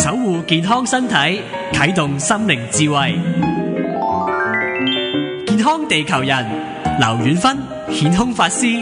守護健康身體，啟動心靈智慧。健康地球人，劉遠芬顯空法師。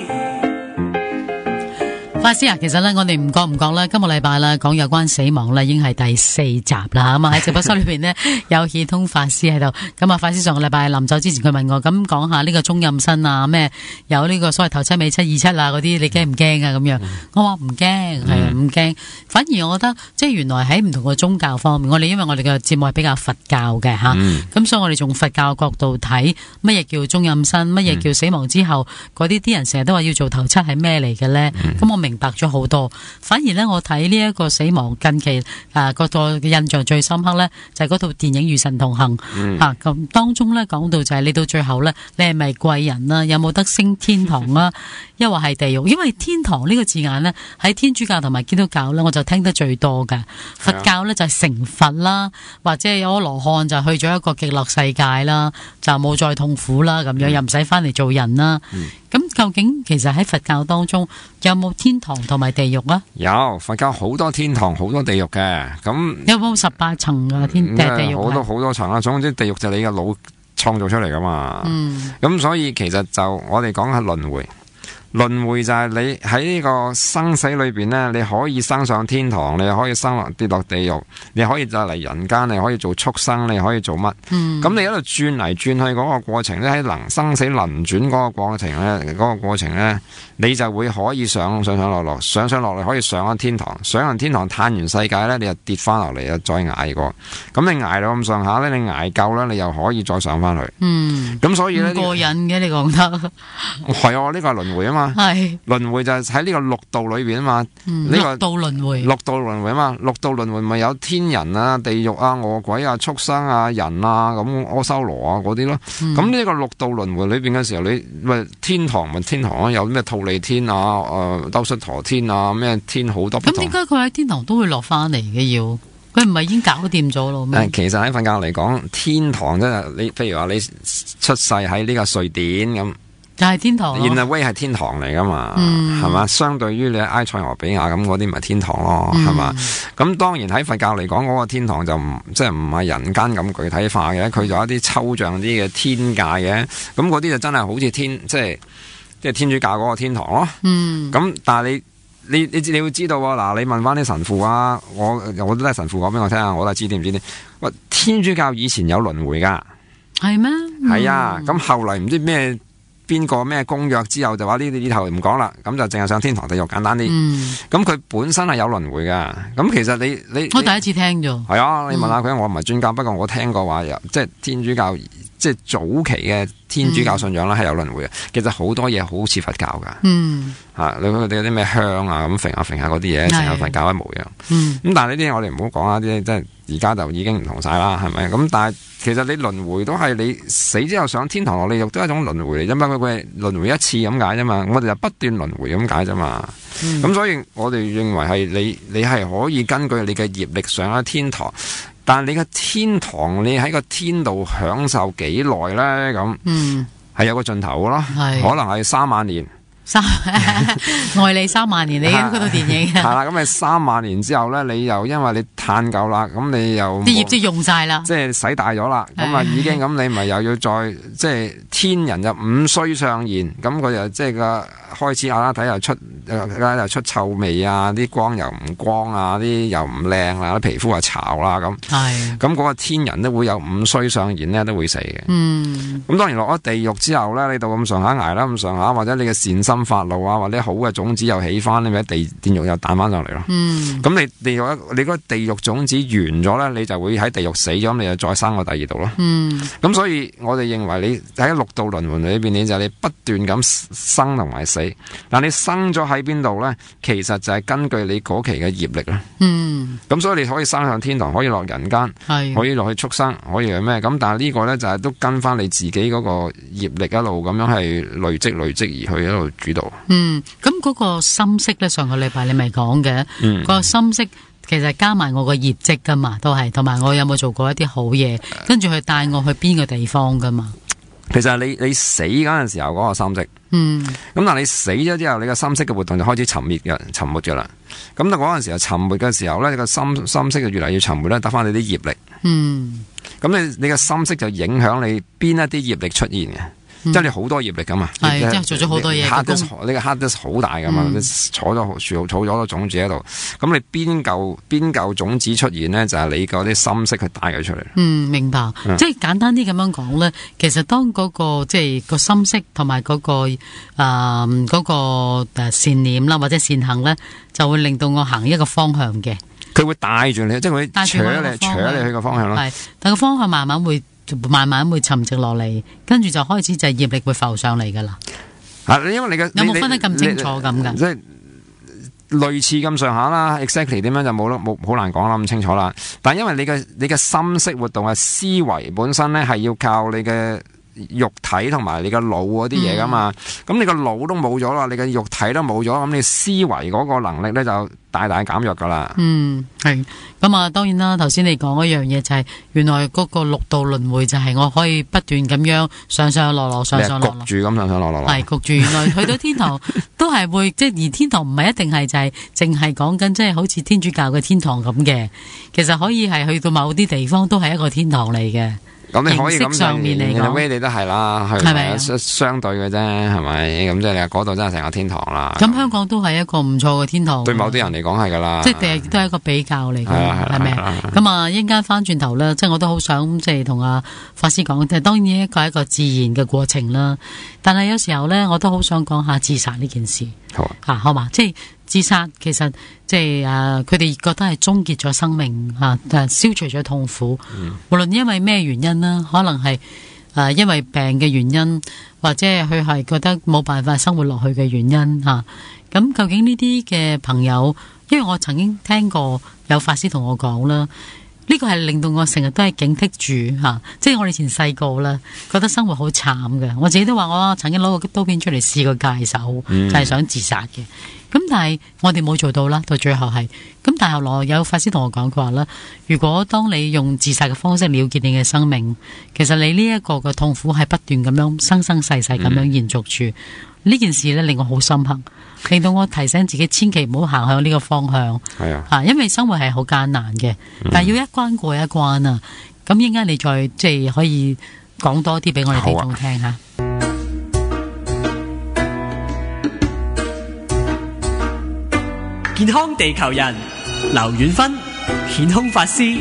法師啊，其實咧，我哋唔覺咧，今個禮拜啦，講有關死亡咧，已經係第4集啦。咁啊喺直播室裏邊呢，有顯通法師喺度。咁啊，法師上個禮拜臨走之前，佢問我咁講下呢個中陰身啊，咩有呢個所謂頭七尾七二七啊嗰啲，你驚唔驚啊？咁樣，我話唔驚，係啊，唔驚。反而我覺得，即係原來喺唔同嘅宗教方面，因為我哋嘅節目係比較佛教嘅吓，咁所以我哋從佛教角度睇乜嘢叫中陰身，乜嘢叫死亡之後嗰啲人成日都話要做頭七係咩嚟嘅咧？咁我明白咗好多，反而咧我睇呢一個死亡近期嗰個印象最深刻咧，就係嗰套電影《與神同行》咁當中咧講到就係你到最後咧，你係咪貴人啦？有冇得升天堂啦？抑或係地獄？因為天堂呢個字眼咧喺天主教同埋基督教咧，我就聽得最多噶。佛教咧就係成佛啦，或者阿羅漢就去咗一個極樂世界啦，就冇再痛苦啦，咁樣又唔使翻嚟做人啦。咁究竟其實喺佛教當中有冇天堂同埋地獄啊？ 有，佛教好多天堂好多地獄嘅。咁有冇18層啊？地獄好多好多層啦。總之地獄就係你嘅腦創造出嚟噶嘛。咁所以其實就我哋講下輪迴。輪迴就係你喺呢個生死裏邊呢，你可以生上天堂，你可以跌落地獄，你可以就嚟人間，你可以做畜生，你可以做乜？咁你喺度轉嚟轉去嗰個過程咧，喺生死輪轉嗰個過程呢，你就會可以上落落，上落嚟可以上咗天堂，上完天堂嘆完世界呢，你就跌翻落嚟，又再捱過。咁你捱到咁上下呢，你捱夠啦，你又可以再上翻去。咁所以呢， 過癮嘅你講得係啊，呢個係輪迴啊嘛。 係輪迴就係喺呢個六道裏邊啊嘛， 六道輪迴， 六道輪迴啊嘛，六道輪迴咪有天人啊、地獄啊、餓鬼啊、畜生啊、人啊咁阿修羅啊嗰啲咯。咁呢個六道輪迴裏邊嘅時候，你咪天堂咪天堂啊，有咩忉利天啊、兜率陀天啊，咩天好多不同。 咁點解佢喺天堂都會落翻嚟嘅？要佢唔係已經搞掂咗咯？ 其實喺佛教嚟講，天堂即係你，譬如話你出世喺呢個瑞典咁。 就係天堂， 現威係天堂嚟噶嘛，係嘛？相對於你喺埃塞俄比亞咁嗰啲咪天堂咯，係嘛？咁當然喺佛教嚟講，嗰個天堂就即係唔係人間咁具體化嘅，佢就有一啲抽象啲嘅天界嘅，咁嗰啲就真係好似即係天主教嗰個天堂咯。咁但係你會知道嗱，你問翻啲神父啊，我都係神父講俾我聽啊，我都係知啲唔知啲。喂，天主教以前有輪迴噶，係咩？係啊，咁後嚟唔知邊個咩公約之後就話呢頭唔講啦，咁就淨係上天堂地獄簡單啲。咁佢本身係有輪迴噶。咁其實你我第一次聽咗。係啊，你問下佢，我唔係專家，不過我聽過話即係天主教即係早期嘅天主教信仰啦，係有輪迴嘅。其實好多嘢好似佛教噶。你佢哋有啲咩香啊咁揈下嗰啲嘢，成日佛教一模樣。咁但係呢啲我哋唔好講啦，啲即係而家就已經唔同晒啦，係咪？咁但係其實你輪迴都係你死之後上天堂落地獄都係一種輪迴嚟啫嘛，佢係輪迴一次咁解啫嘛，我哋就不斷輪迴咁解啫嘛。咁所以我哋認為係你係可以根據你嘅業力上咗天堂，但係你嘅天堂你喺個天度享受幾耐咧？咁係有個盡頭咯，可能係3萬年。 愛你3萬年，你嗰套電影係啦，咁你3萬年之後咧，你又因為你嘆夠啦，咁你又啲業即係用晒啦， 即係使大咗啦，咁啊已經咁你咪又要再即係天人就五衰相現，咁佢就即係個開始睇又出臭味啊，啲光又唔光啊，啲又唔靚啦，啲皮膚又巢啦咁，咁嗰個天人都會有五衰相現咧，都會死嘅。咁當然落咗地獄之後咧，你到咁上下捱啦，咁上下或者你嘅善心發露啊，或者好嘅種子又起翻，你咪喺地獄又彈翻上嚟咯。咁你嗰個地獄種子完咗咧，你就會喺地獄死咗，你就再生過第二度咯。咁所以我哋認為你喺六道輪迴裏邊，你就係你不斷咁生同埋死。但你生咗喺邊度咧？其實就係根據你嗰期嘅業力啦。咁所以你可以生向天堂，可以落人間，可以落去畜生，可以係咩？咁但係呢個咧就係都跟翻你自己嗰個業力一路咁樣係累積而去一路主導。 咁嗰個心識咧，上個禮拜你咪講嘅，個心識其實加埋我個業績噶嘛，都係同埋我有冇做過一啲好嘢，跟住佢帶我去邊個地方噶嘛。 其實你死嗰陣時候嗰個心識。 嗯， 咁但係你死咗之後，你個心識嘅活動就開始沉沒噶啦。咁到嗰陣時候沉沒嘅時候咧，你個心識就越嚟越沉沒咧，得翻你啲業力。 嗯， 咁你個心識就影響你邊一啲業力出現嘅。即係你好多業力噶嘛， 係即係做咗好多嘢。 你個 hard disk 好大噶嘛，你儲咗個種子喺度，咁你邊嚿種子出現呢？就係你嗰啲心識去帶佢出嚟。 明白。即係簡單啲咁樣講咧，其實當嗰個即係個心識同埋嗰個善念啦，或者善行咧，就會令到我行一個方向嘅。佢會帶住你，即係會扯你去個方向咯。 係，但個方向慢慢會沉寂落嚟，跟住就開始就係業力會浮上嚟噶啦。 因為有冇分得咁清楚咁噶？ 即係類似咁上下啦 ，exactly 點樣就冇好難講啦，咁清楚啦。但係因為你嘅心識活動嘅思維本身咧，係要靠你嘅肉體同埋你個腦嗰啲嘢噶嘛。咁你個腦都冇咗啦，你嘅肉體都冇咗，咁你思維嗰個能力咧就大大減弱噶啦。 係咁啊！當然啦，頭先你講一樣嘢就係原來嗰個六道輪迴就係我可以不斷咁樣上上落落，上上落落， 焗住咁上上落落。 係焗住，原來去到天堂都係會即係，而天堂唔係一定係就係淨係講緊即係好似天主教嘅天堂咁嘅，其實可以係去到某啲地方都係一個天堂嚟嘅。 咁你可以咁上面嚟講， 你都係啦，係咪相對嘅啫，係咪？咁即係你話嗰度真係成個天堂啦。 咁香港都係一個唔錯嘅天堂。 對某啲人嚟講係噶啦， 即係都係一個比較嚟嘅，係咪？咁啊，一陣間翻轉頭咧，即係我都好想即係同阿法師講，即係當然一個係一個自然嘅過程啦。但係有時候咧，我都好想講下自殺呢件事。好嘛，即係自殺其實即係佢哋覺得係終結咗生命消除咗痛苦。無論因為咩原因啦，可能係因為病嘅原因，或者佢係覺得冇辦法生活落去嘅原因吓。咁究竟呢啲嘅朋友，因為我曾經聽過有法師同我講啦。呢個係令到我成日都係警惕住吓，即係我哋以前細個啦，覺得生活好慘嘅。我自己都話我曾經攞個刀片出嚟試過戒手，就係想自殺嘅。咁但係我哋冇做到啦，到最後係。咁但係後來有法師同我講，佢話啦，如果當你用自殺嘅方式了結你嘅生命，其實你呢一個嘅痛苦係不斷咁樣生生世世咁樣延續住。呢件事咧令我好深刻，令到我提醒自己千祈唔好行向呢個方向。 係啊， 因為生活係好艱難嘅，但係要一關過一關啊。咁應該你再即係可以講多啲俾我哋聽眾聽下。 健康地球人，劉遠芬，顯空法師。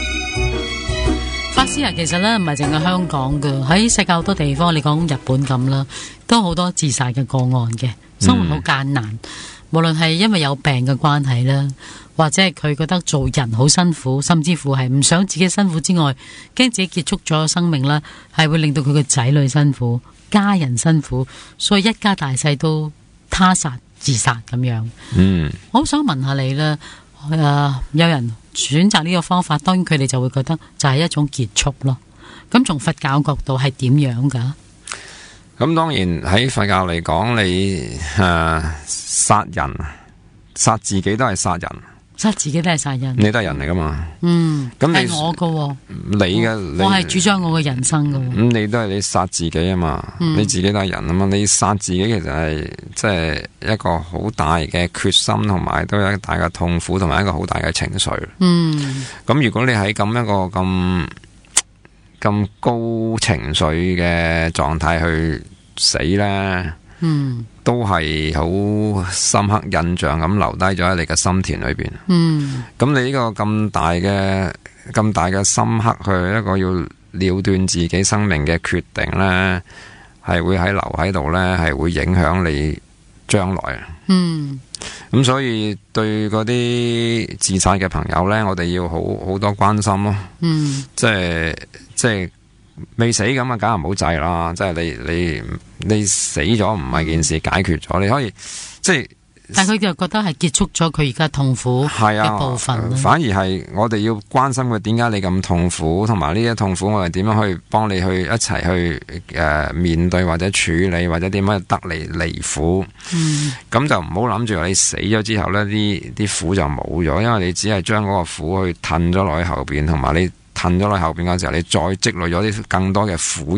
法師其實咧唔係淨係香港嘅，喺世界好多地方，你講日本咁啦，都好多自殺嘅個案嘅，生活好艱難。無論係因為有病嘅關係啦，或者係佢覺得做人好辛苦，甚至乎係唔想自己辛苦之外，驚自己結束咗生命啦，係會令到佢嘅仔女辛苦、家人辛苦，所以一家大細都他殺自殺咁樣。我好想問下你啦，有人選擇呢個方法，當然佢哋就會覺得就係一種結束咯。咁從佛教角度係點樣噶？ 咁當然喺佛教嚟講，你殺人、殺自己都係殺人， 殺自己都係殺人， 你都係人嚟噶嘛？咁係我噶，我係主張我嘅人生噶。 咁你都係你殺自己啊嘛？你自己都係人啊嘛？你殺自己其實係即係一個好大嘅決心，同埋都有一個大嘅痛苦，同埋一個好大嘅情緒。咁如果你喺咁一個咁高情緒嘅狀態去死呢，都係好深刻印象咁留低咗喺你嘅心田裏邊。咁你呢個咁大嘅深刻去一個要了斷自己生命嘅決定呢，係會留喺度呢，係會影響你將來。咁所以對嗰啲自殺嘅朋友呢，我哋要好多關心咯。即係未死咁啊，梗係唔好制啦。即係你死咗唔係件事解決咗，你可以即係。 但佢就覺得係結束咗佢而家痛苦嘅部分。 反而係我哋要關心佢點解你咁痛苦，同埋呢啲痛苦我哋點樣去幫你去一齊去面對或者處理，或者點樣得嚟離苦。咁就唔好諗住話你死咗之後呢啲苦就冇咗，因為你只係將嗰個苦去褪咗落去後邊，同埋你褪咗落去後邊嗰陣時候，你再積累咗啲更多嘅苦因。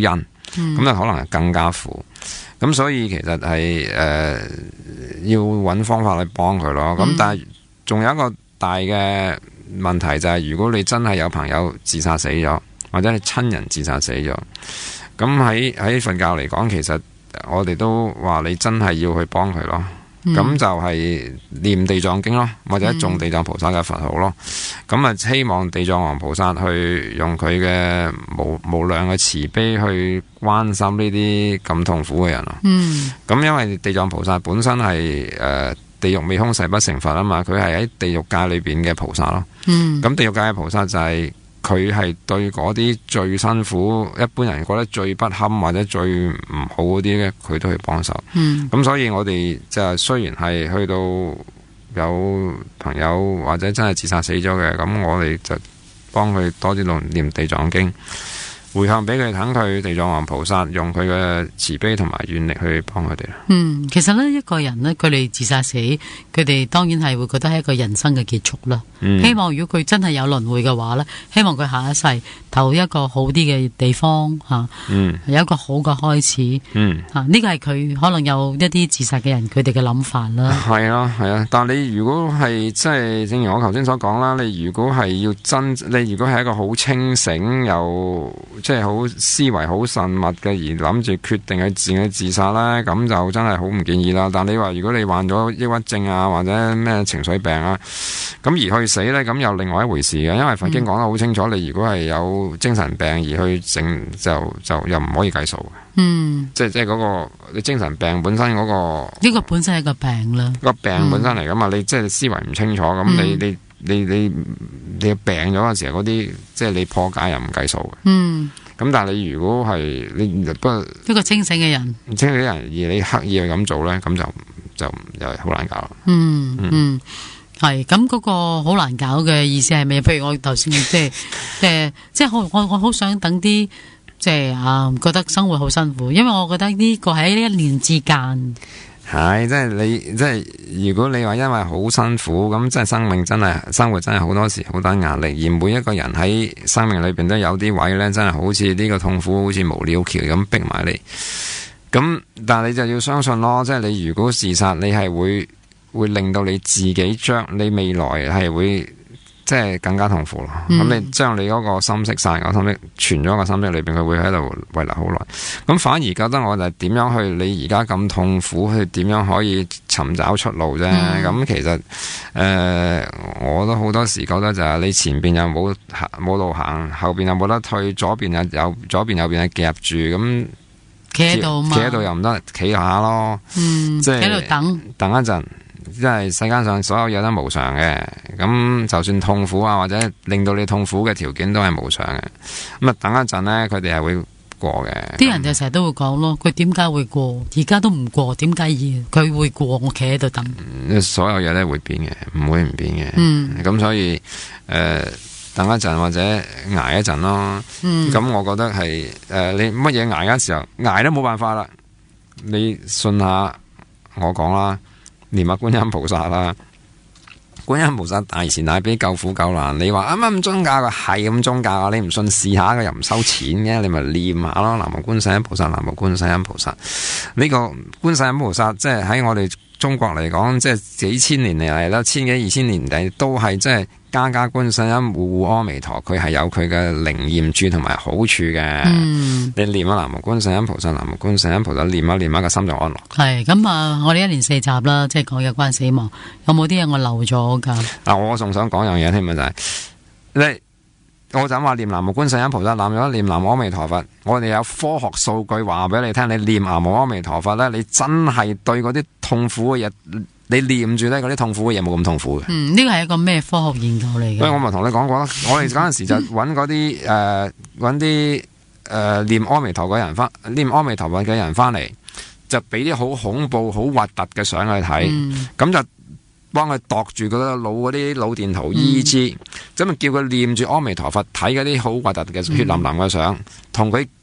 咁就可能係更加苦。咁所以其實係要揾方法去幫佢咯。咁但係仲有一個大嘅問題就係，如果你真係有朋友自殺死咗，或者你親人自殺死咗，咁喺佛教嚟講，其實我哋都話你真係要去幫佢咯。咁就係念地藏經咯，或者誦地藏菩薩嘅佛號咯。咁啊，希望地藏王菩薩去用佢嘅無量嘅慈悲去關心呢啲咁痛苦嘅人咯。咁因為地藏菩薩本身係地獄未空誓不成佛啊嘛，佢係喺地獄界裏邊嘅菩薩咯。咁地獄界嘅菩薩就係佢係對嗰啲最辛苦，一般人覺得最不堪或者最唔好嗰啲呢，佢都去幫手。咁所以我哋就雖然係去到有朋友或者真係自殺死咗嘅，咁我哋就幫佢多啲念地藏經，回向俾佢，等佢地藏王菩薩用佢嘅慈悲同埋願力去幫佢哋。 其實呢，一個人呢，佢哋自殺死，佢哋當然係會覺得係一個人生嘅結束啦。希望如果佢真係有輪迴嘅話呢，希望佢下一世投一個好啲嘅地方吓，有一個好嘅開始。呢個係佢可能有一啲自殺嘅人佢哋嘅諗法啦。 係啊，係啊，但你如果係即係正如我頭先所講啦，你如果係要你如果係一個好清醒又即係好思維好慎密嘅，而諗住決定去自殺呢，咁就真係好唔建議啦。但你話如果你患咗抑鬱症啊，或者咩情緒病啊，咁而去死呢，咁又另外一回事嘅。因為佛經講得好清楚，你如果係有精神病而去整，就又唔可以計數嘅。即係嗰個你精神病本身嗰個呢個本身係個病啦，個病本身嚟噶嘛。你即係思維唔清楚，咁你病咗嘅時候嗰啲，即係你破解又唔計數嘅。咁但係你如果係你不過一個清醒嘅人， 清醒嘅人而你刻意去咁做咧，咁就又係好難搞。 係咁嗰個好難搞嘅意思係咩？譬如我頭先即係我好想等啲即係覺得生活好辛苦，因為我覺得呢個喺一年之間。 係，即係如果你話因為好辛苦，咁即係生活真係好多時好大壓力，而每一個人喺生命裏邊都有啲位呢，真係好似呢個痛苦好似無了期咁逼埋你。咁但係你就要相信咯，即係你如果自殺，你係會令到你自己將你未來係會即係更加痛苦咯。咁你將你嗰個心識晒，個心識存咗個心識裏邊，佢會喺度遺留好耐。咁反而覺得我就點樣去你而家咁痛苦，去點樣可以尋找出路啫。咁其實我都好多時覺得就係你前邊又冇路行，後邊又冇得退，左邊右邊係夾住，咁企喺度嘛， 企喺度又唔得，企下咯。即係喺度等一陣。即係世間上所有嘢都無常嘅，咁就算痛苦啊，或者令到你痛苦嘅條件都係無常嘅。咁啊，等一陣呢，佢哋係會過嘅。 啲人就成日都會講咯，佢點解會過？而家都唔過，點解佢會過？我企喺度等。 所有嘢都會變嘅，唔會唔變嘅。咁所以等一陣或者捱一陣咯。咁我覺得係你乜嘢捱嘅時候，捱都冇辦法啦。你信下我講啦。念下觀音菩薩啦，觀音菩薩大慈大悲救苦救難。你話啱啱咁宗教嘅係咁宗教啊？你唔信試下嘅又唔收錢嘅，你咪念下咯。南無觀世音菩薩，南無觀世音菩薩。呢個觀世音菩薩即係喺我哋中國嚟講，即係幾千年嚟啦，千幾2000年嚟都係即係家家觀世音，戶戶阿彌陀，佢係有佢嘅靈驗處同埋好處嘅。你念下南無觀世音菩薩，南無觀世音菩薩，念下個心就安樂。係咁啊！我哋1年4集啦，即係講有關死亡，有冇啲嘢我漏咗噶？ 我仲想講樣嘢添啊，就係我就話念南無觀世音菩薩，念南無阿彌陀佛。我哋有科學數據話俾你聽，你念南無阿彌陀佛咧，你真係對嗰啲痛苦嘅嘢，你念住咧嗰啲痛苦嘅嘢冇咁痛苦嘅。呢個係一個咩科學研究嚟嘅？所以我咪同你講過啦，我哋嗰陣時就揾嗰啲揾啲念阿彌陀嘅人念阿彌陀佛嘅人翻嚟，就俾啲好恐怖、好核突嘅相去睇，咁就幫佢度住嗰啲腦電圖 EEG，咁啊叫佢念住阿彌陀佛，睇嗰啲好核突嘅血淋淋嘅相，同佢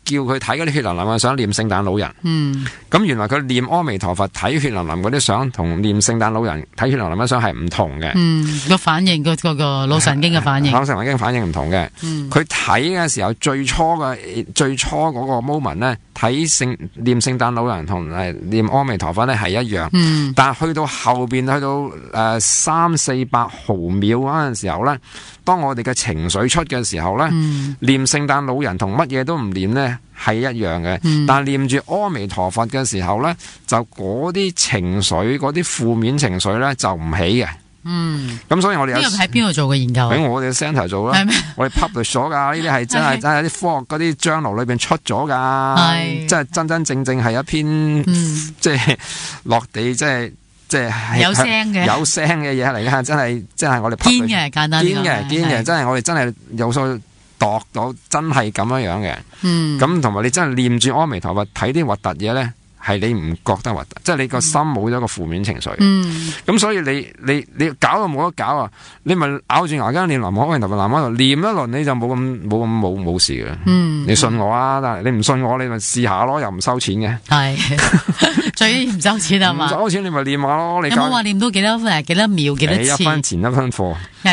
叫佢睇嗰啲血淋淋嘅相，念聖誕老人。咁原來佢念阿彌陀佛睇血淋淋嗰啲相，同念聖誕老人睇血淋淋嘅相係唔同嘅。 個反應個腦神經嘅反應， 腦神經反應唔同嘅。佢睇嘅時候最初嗰個 moment 咧，念聖誕老人同念阿彌陀佛咧係一樣。但係去到後邊去到300-400毫秒嗰陣時候咧，當我哋嘅情緒出嘅時候咧，念聖誕老人同乜嘢都唔念咧係一樣嘅。但係念住阿彌陀佛嘅時候咧，就嗰啲情緒嗰啲負面情緒咧就唔起嘅。咁所以我哋喺邊度做嘅研究？ 喺我哋 centre 做啦，我哋 publish 咗噶，呢啲係真係啲科學嗰啲 journal 裏邊出咗噶，即係真正係一篇即係落地即係有聲嘅嘢嚟噶，真係我哋堅嘅，簡單堅嘅，真係我哋真係有數度到真係咁樣嘅。咁同埋你真係念住阿彌陀佛睇啲核突嘢咧，係你唔覺得核突，即係你個心冇咗個負面情緒。咁所以你搞到冇得搞啊！你咪咬住牙根念南無阿彌陀佛，南無阿彌陀佛念一輪，你就冇事嘅。你信我啊！但係你唔信我，你咪試下咯，又唔收錢嘅。 係最緊要唔收錢係嘛？ 唔收錢你咪念下咯。你有冇話念到幾多秒幾多次？ 一分錢一分貨。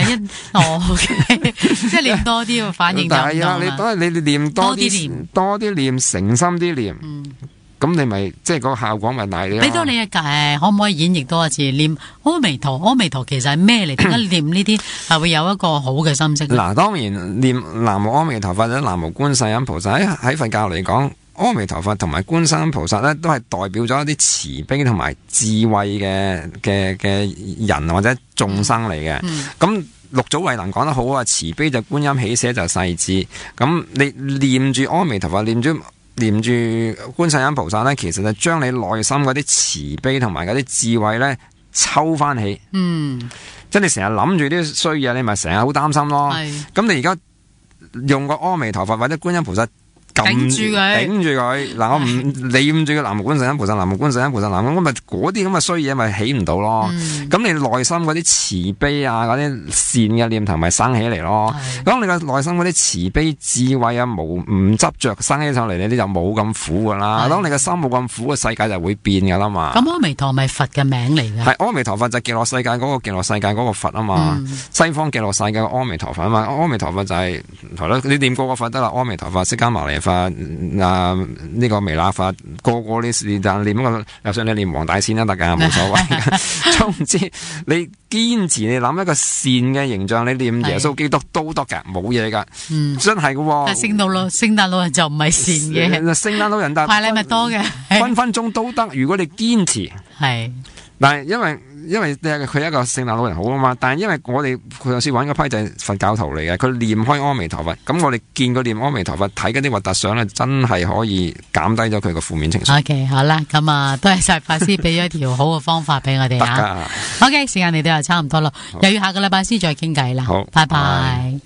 即係念多啲反應就唔同啦。 你念多啲念，誠心啲念。咁你咪即係嗰個效果咪大啲咯。 俾到你可唔可以演繹多一次念阿彌陀？阿彌陀其實係咩嚟？點解念呢啲係會有一個好嘅心識？ 嗱，當然念南無阿彌陀佛或者南無觀世音菩薩喺佛教嚟講，阿彌陀佛同埋觀世音菩薩咧都係代表咗一啲慈悲同埋智慧嘅人或者眾生嚟嘅。咁六祖慧能講得好啊，慈悲就觀音，喜捨就世智。咁你念住阿彌陀佛，念住觀世音菩薩咧，其實就將你內心嗰啲慈悲同埋嗰啲智慧咧抽翻起。即係你成日諗住啲衰嘢，你咪成日好擔心咯。咁你而家用個阿彌陀佛或者觀音菩薩頂住佢。嗱，我唔念住個南無觀世音菩薩，南無觀世音菩薩，南無咁咪嗰啲咁嘅衰嘢咪起唔到咯。咁你內心嗰啲慈悲啊，嗰啲善嘅念頭咪生起嚟咯。咁你個內心嗰啲慈悲智慧啊，唔執着生起上嚟，你就冇咁苦噶啦。當你個心冇咁苦，個世界就會變噶啦嘛。咁阿彌陀咪佛嘅名嚟嘅？係阿彌陀佛就極樂世界嗰個極樂世界嗰個佛啊嘛。西方極樂世界嘅阿彌陀佛啊嘛。阿彌陀佛就係咯，你念過個佛得啦。阿彌陀佛、釋迦牟尼佛、呢個彌勒佛，個你是但念個，就算你念黃大仙都得噶，冇所謂。總之你堅持你諗一個善嘅形象，你念耶穌基督都得噶，冇嘢噶。真係噶。 但聖誕老人就唔係善嘅。 聖誕老人但派禮物多嘅， 分分鐘都得。如果你堅持係， 但係因為佢係一個聖誕老人好啊嘛，但係因為我哋佢有時揾嗰批就係佛教徒嚟嘅，佢念開阿彌陀佛，咁我哋見佢念阿彌陀佛，睇嗰啲核突相咧，真係可以減低咗佢個負面情緒。 OK， 好啦，咁啊，多謝晒法師俾咗一條好嘅方法俾我哋啊。OK， 時間嚟到又差唔多咯，又要下個禮拜先再傾偈啦。 好， 拜拜。